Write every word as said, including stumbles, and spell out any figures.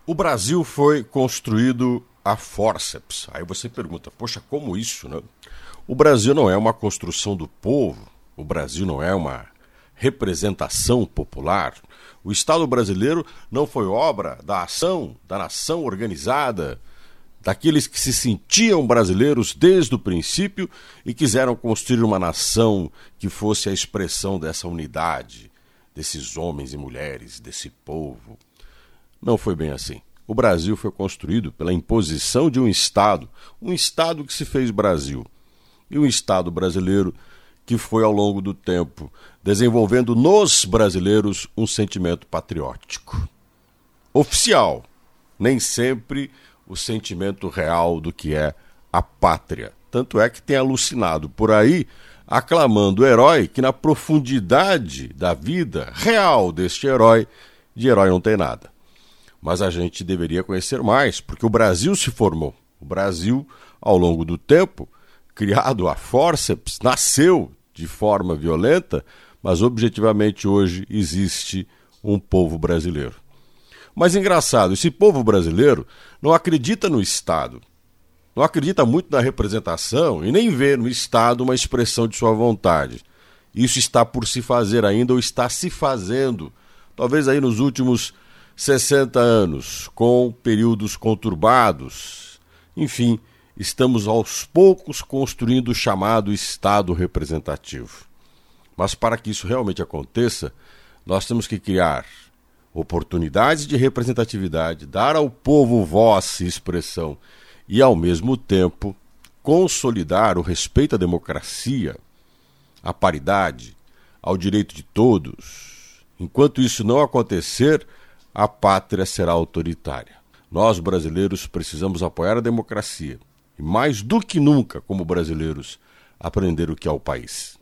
O Brasil foi construído a fórceps. Aí você pergunta, poxa, como isso, né? O Brasil não é uma construção do povo, o Brasil não é uma representação popular. O Estado brasileiro não foi obra da ação, da nação organizada, daqueles que se sentiam brasileiros desde o princípio e quiseram construir uma nação que fosse a expressão dessa unidade, desses homens e mulheres, desse povo. Não foi bem assim. O Brasil foi construído pela imposição de um Estado, um Estado que se fez Brasil, e um Estado brasileiro que foi, ao longo do tempo, desenvolvendo nos brasileiros um sentimento patriótico. Oficial, nem sempre o sentimento real do que é a pátria. Tanto é que tem alucinado por aí, aclamando o herói, que na profundidade da vida real deste herói, de herói não tem nada. Mas a gente deveria conhecer mais, porque o Brasil se formou. O Brasil, ao longo do tempo, criado a fórceps, nasceu de forma violenta, mas objetivamente hoje existe um povo brasileiro. Mas engraçado, esse povo brasileiro não acredita no Estado, não acredita muito na representação e nem vê no Estado uma expressão de sua vontade. Isso está por se fazer ainda ou está se fazendo, talvez aí nos últimos sessenta anos, com períodos conturbados. Enfim, estamos aos poucos construindo o chamado Estado representativo. Mas para que isso realmente aconteça, nós temos que criar oportunidades de representatividade, dar ao povo voz e expressão e, ao mesmo tempo, consolidar o respeito à democracia, à paridade, ao direito de todos. Enquanto isso não acontecer, a pátria será autoritária. Nós, brasileiros, precisamos apoiar a democracia e, mais do que nunca, como brasileiros, aprender o que é o país.